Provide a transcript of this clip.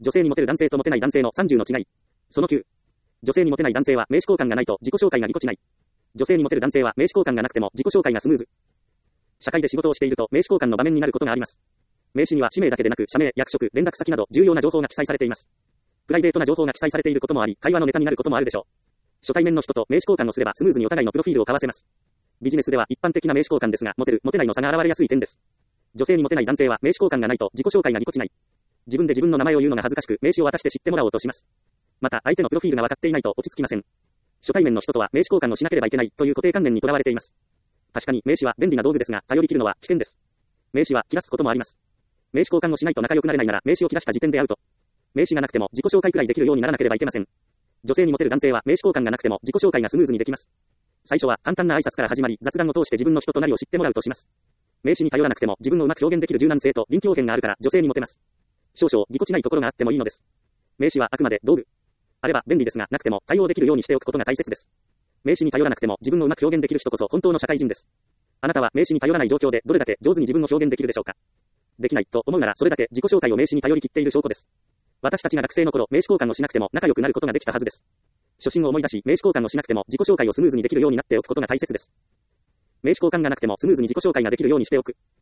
女性にモテる男性とモテない男性の30の違い。その9。女性にモテない男性は名刺交換がないと自己紹介がぎこちない。女性にモテる男性は名刺交換がなくても自己紹介がスムーズ。社会で仕事をしていると名刺交換の場面になることがあります。名刺には氏名だけでなく社名、役職、連絡先など重要な情報が記載されています。プライベートな情報が記載されていることもあり、会話のネタになることもあるでしょう。初対面の人と名刺交換をすればスムーズにお互いのプロフィールを交わせます。ビジネスでは一般的な名刺交換ですが、モテる、モテないの差が現れやすい点です。女性にモテない男性は名刺交換がないと自己紹介がぎこちない。自分で自分の名前を言うのが恥ずかしく、名刺を渡して知ってもらおうとします。また、相手のプロフィールが分かっていないと落ち着きません。初対面の人とは名刺交換をしなければいけないという固定観念にとらわれています。確かに名刺は便利な道具ですが、頼り切るのは危険です。名刺は切らすこともあります。名刺交換をしないと仲良くなれないなら名刺を切らした時点でアウト。名刺がなくても自己紹介くらいできるようにならなければいけません。女性にモテる男性は名刺交換がなくても自己紹介がスムーズにできます。最初は簡単な挨拶から始まり、雑談を通して自分の人となりを知ってもらうとします。名刺に頼らなくても自分をうまく表現できる柔軟性と臨機応変があるから女性にモテます。少々ぎこちないところがあってもいいのです。名刺はあくまで道具。あれば便利ですが、なくても対応できるようにしておくことが大切です。名刺に頼らなくても自分をうまく表現できる人こそ本当の社会人です。あなたは名刺に頼らない状況でどれだけ上手に自分を表現できるでしょうか。できないと思うならそれだけ自己紹介を名刺に頼り切っている証拠です。私たちが学生の頃、名刺交換をしなくても仲良くなることができたはずです。初心を思い出し、名刺交換をしなくても自己紹介をスムーズにできるようになっておくことが大切です。名刺交換がなくてもスムーズに自己紹介ができるようにしておく。